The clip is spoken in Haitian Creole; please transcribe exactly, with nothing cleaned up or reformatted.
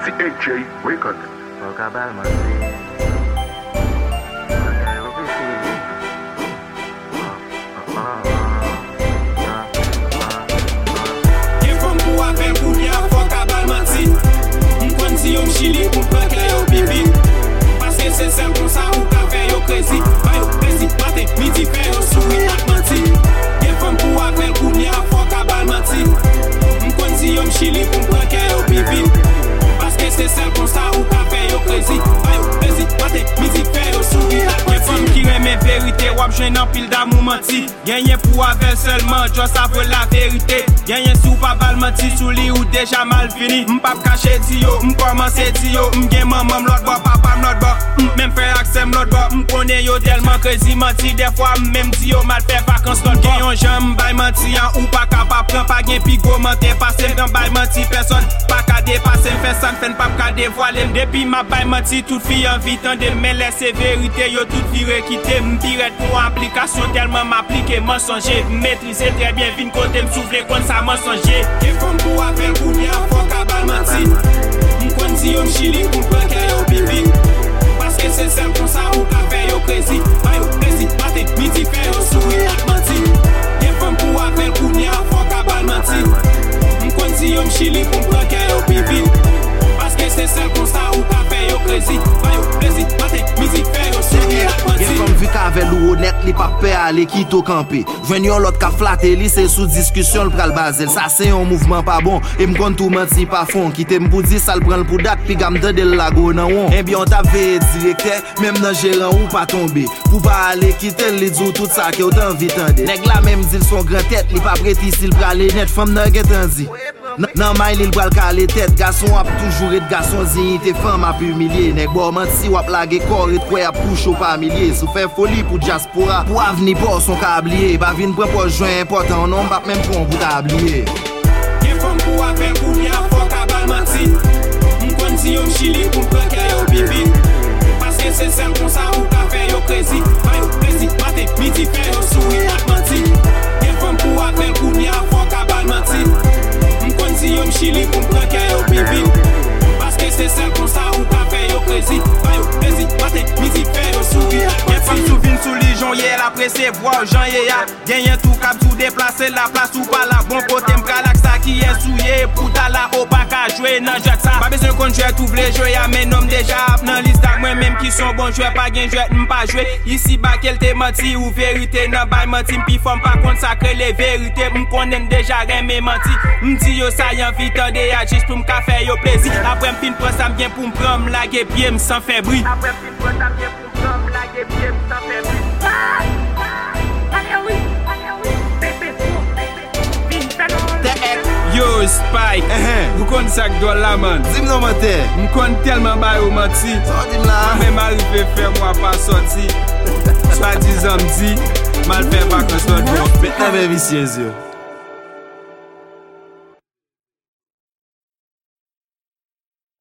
C A J Record. Gen fom pou apel pou ni a fok a bal manti. M'kon si yo m'chili pou m'pranke yo pipi. Paske se sel kon sa ou ka fe yo crazy. Ba yo crazy, matin, midi fe yo souri ak manti. Gen fom pou apel pou ni a fok a bal manti. M'kon si yo m'chili pou m'pranke yo pipi. Paske se sel kon sa ou ka fe yo crazy. Ba yo crazy, matin, midi fe yo souri ak manti. Gen fom ki reme verite, wap jwen nan pil damou manti. Genyen pou avel seulement, just avre la verite. Genyen sou pa bal manti, sou li ou deja mal fini. M'pap kache di yo, m'komanse di yo. M'gen maman l'autre bo, papa l'autre bo. M'mem frè aksem l'autre bo. M'konnen yo telman crazy manti. Des fois m'mem di yo mal fait vacances l'autre bo. Genyon jam bay manti an ou pa kapap pran pa gen pi go mante. Pase m'dan bay manti, personne pa ka depase. M'fè san fèn pap ka dévoile. Depi ma bay manti, tout fi an vit an del. Men laisse vérité, yo tout fi rekite. M'piret pour application tellement m'applique mensonger. Maîtriser très bien vin côté m'souffler kon sa mensonger. Gen fom pou apel pou ni a fok a bal manti. M'kon si yo m'chili pou m'pranke yo pipi. Paske se sel kon sa ou ka fe yo crazy. Ba yo crazy, matin, midi fe yo souri ak manti. Gen fom pou apel pou ni a fok a bal manti. M'kon si yo m'chili pou m'pranke yo pipi. Paske se sel kon sa ou ka fe yo crazy. Ba yo crazy, matin, midi fe yo souri ak manti. Gen fom vi ka vel ou honnête li pa pe ale ki to kampe. Jwen yon lot ka flate li se sou diskusyon l pral bazel. Sa se yon mouvment pa bon e m'kon tou menti pa fon. Kite m'pou di sal pran l pou dat pi gam de del lago nan won. En bi on ta veye direkte, même nan gérant ou pa tombe. Pou pa ale kite li djou tout sa ke ou tan vitande. Nèg la même dil son grand tête, li pa preti si l pral net fam nan getan di. Nan may li l pral kale tête, garçon ap toujours et garçon dignité femme ap humilié. Nèg bo menti wap lage corps et kwe ap couche au pa millier. Sou fè folie pour diaspora, pour avenir pour son kablier. Ba vin pren pour joint important, non bap même pour pour tablier. Gen fom pou apel pou ni a fok a bal manti. M'kon si yo m'chili pou m'pranke yo pipi. Paske se sel kon sa ou ka fe yo crazy. Ba yo crazy, matin, midi fe yo souri ak manti. Gen fom pou apel pou ni a fok a bal manti. M'kon si yo m'chili pou m'pranke yo pipi. Paske se sel kon sa ou ka fe yo crazy. Ba yo crazy, matin, midi fe yo souri ak manti. Gen fom sou vin sou li jonye la presse voir jan ye ya. Genyen tout kap tout déplacer la place ou pas la bon côté m'pral ak sa qui est souillé pour ta la au pas ka jouer nan jet ça. Pas besoin qu'on joue tout vle jouer ya men nom déjà nan liste ak moi même qui sont bon joueur pas gen jouer m'pas jouer. Ici ba kel te menti ou vérité nan bay menti m'pi femme pas consacrer les vérités m'konnen déjà remé menti. M'di yo ça yon vite en de ya juste pour m'ka faire yo plaisir. Après m'fin prend ça bien pour m'prendre la gué pied m'sans fait bruit. Après m'fin prend ça bien pour m'prendre la gué pied m'sans fait bruit. Yo Spike, uh-huh. Vous connaissez ça que doit la man. Dim non mante. M'konn tellement ba yo menti. So dim la. Même arrivé faire moi pas sorti. Soit disant m'di, mal fait vacances l'autre bon. Maintenant, mes vicieux yeux.